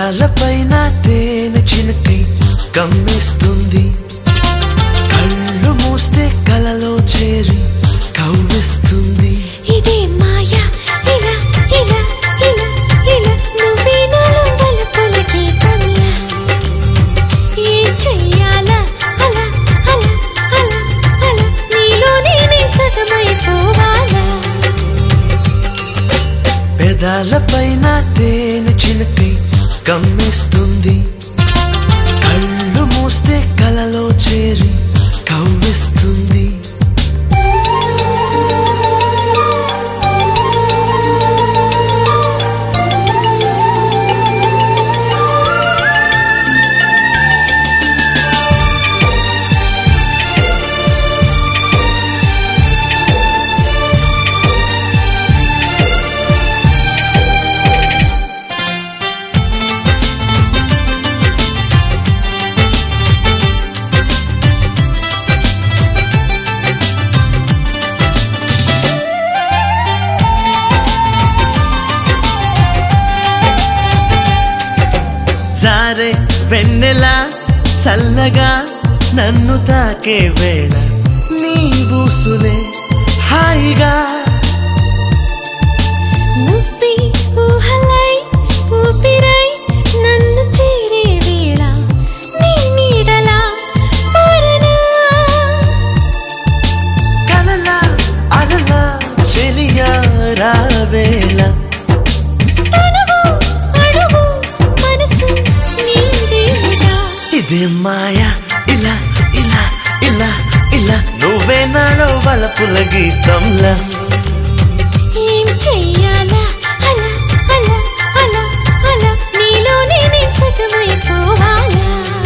పెదాలపైన తేనె చినుకై కమ్మేస్తుంది. కళ్ళు మూస్తే కలలో చేరి కవ్విస్తుంది. ఇదే మాయా ఇలా ఇలా ఇలా ఇలా నువ్వే నాలో వలపుల గీతంలా. ఏం చెయ్యాలా అలా అలా అలా అలా నీలో నేనే సగమైపోవాలా. పెదాలపైన తేనె చినుకై కమ్మేస్తుంది. కళ్ళు మూస్తే కలలో చేరి కవ్విస్తుంది. జారే వెన్నెలా చల్లగా నన్ను తాకే వేళ నీ ఊసులే హాయిగా. నువ్వే ఊహలై ఊపిరై నన్ను చేరే వేళ నీ నీడలా మారనా. కలలా అలలా చెలియా రావేళ ఇదే మాయా ఇలా ఇలా ఇలా ఇలా నువ్వే నాలో వలపుల గీతంలా. ఏం చెయ్యాలా అలా అలా అలా అలా నీలో నేనే సగమైపోవాలా.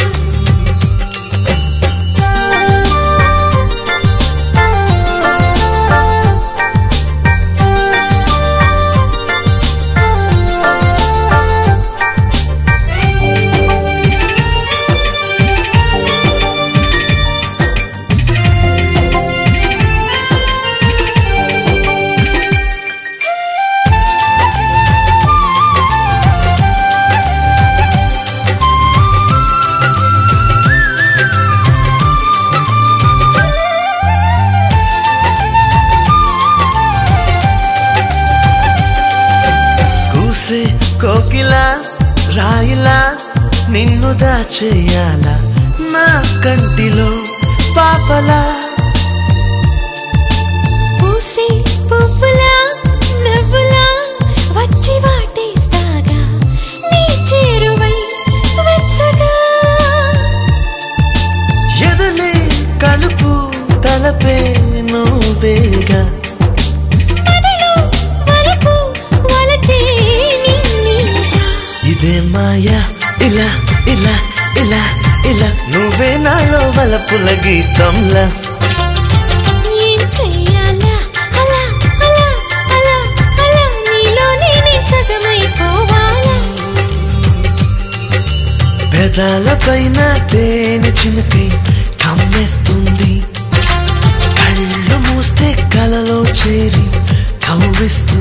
కోకిలా రాయిలా నిన్ను దాచేయాలా నా కంటిలో పాపలా. పూసే పువ్వులా నవ్వులా వచ్చి వాటేస్తాగా నీ చేరువై వెచ్చగా. ఎదలే కలుపు తలపే నువ్వేగా. ఇదే మాయా ఇలా ఇలా ఇలా ఇలా నువ్వే నాలో వలపుల గీతంలా. ఏం చెయ్యాలా అలా అలా అలా అలా నీలో నేనే సగమైపోవాలా. పెదాలపైన తేనె చినుకై కమ్మేస్తుంది. కళ్ళు మూస్తే కలలో చేరి కవ్విస్తుంది.